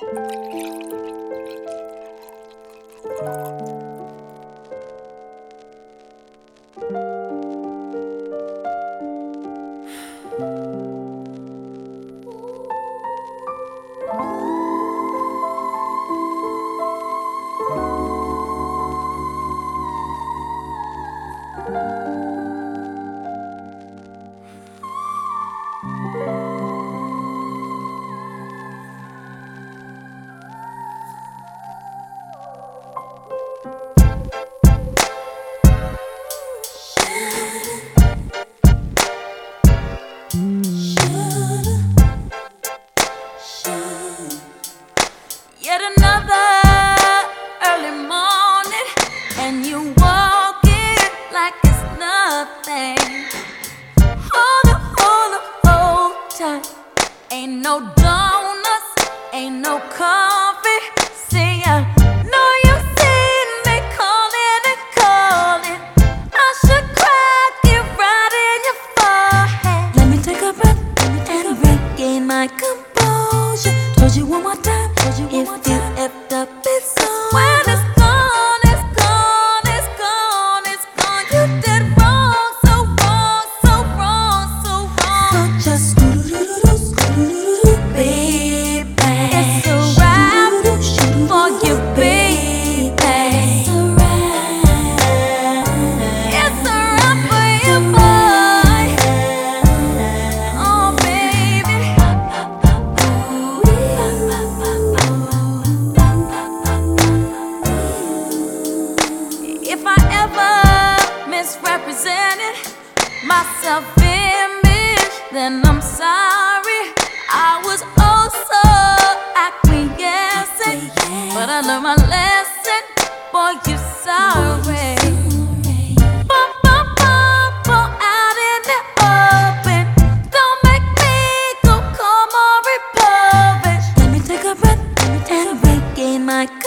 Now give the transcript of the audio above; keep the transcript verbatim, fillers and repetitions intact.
Yet another early morning, and you walk it like it's nothing. Hold up, hold up, hold tight. Ain't no donuts, ain't no coffee. See, I know you seen me calling and calling. I should crack it right in your forehead. Let me take a breath, let me take a breath, gain my composure. Told you one more time. If you effed up, it's on. When it's gone, it's gone, it's gone, it's gone. You did wrong, so wrong, so wrong, so wrong. So just scoo-doo-doo-doo, scoo-doo-doo-doo, baby. It's a wrap for you, baby. It's a wrap. It's a wrap for you, boy. Oh, baby. If I ever misrepresented my self-image, then I'm sorry. I was also acquiescing, but I learned my lesson. Boy, you sorry. Bum, bum, bum, bum, out in the open. Don't make me go call more Republic. Let me take a breath, let me take a breath, gain my